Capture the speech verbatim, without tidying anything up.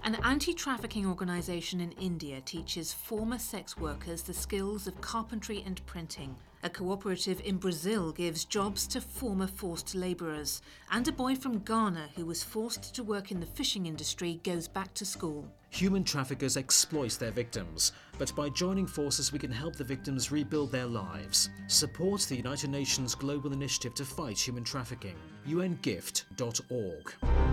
An anti-trafficking organisation in India teaches former sex workers the skills of carpentry and printing. A cooperative in Brazil gives jobs to former forced labourers. And a boy from Ghana who was forced to work in the fishing industry goes back to school. Human traffickers exploit their victims, but by joining forces we can help the victims rebuild their lives. Support the United Nations Global Initiative to Fight Human Trafficking. U N gift dot org.